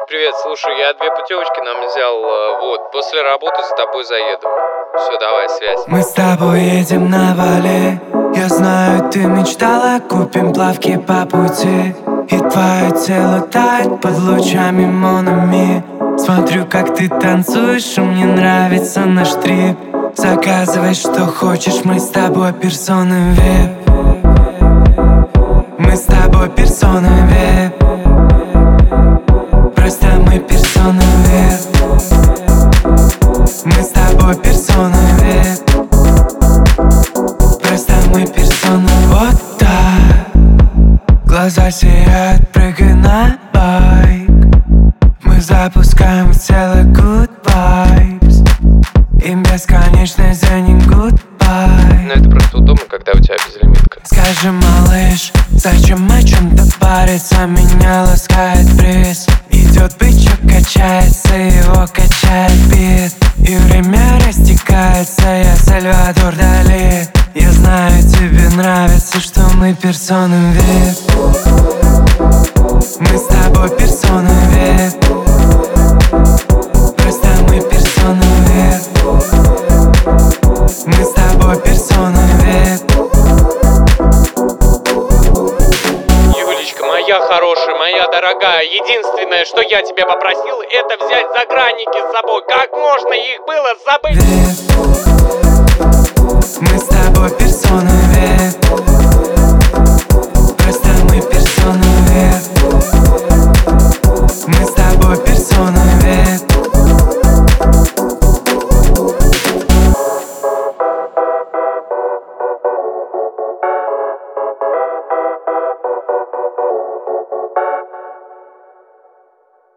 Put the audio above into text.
Привет, слушай, я 2 путевочки нам взял, вот, после работы за тобой заеду. Все, давай, связь. Мы с тобой едем на Бали. Я знаю, ты мечтала, купим плавки по пути. И твое тело тает под лучами Монами. Смотрю, как ты танцуешь, и мне нравится наш трип. Заказывай, что хочешь, мы с тобой персоны VIP. Мы с тобой персоны VIP. Просто мы персоны VIP. Мы с тобой персоны VIP. Просто мы персоны, вот так. Глаза сияют, прыгай на байк. Мы запускаем в тело good vibes. И бесконечный за ним goodbye. Ну это просто удобно, когда у тебя безлимитка. Скажи, малыш, зачем о чем-то париться? Меня ласкает бриз. Идет бычок, качается, его качает бит. И время растекается, я Сальвадор Дали. Я знаю, тебе нравится, что мы персоны VIP. Мы с тобой персоны VIP. Просто мы персоны VIP. Мы с тобой персоны VIP. Юлечка, моя хорошая, моя дорогая, единственное, что я тебя попросил, это взять загранники с собой. Как можно их было забыть? Мы с тобой персоны VIP.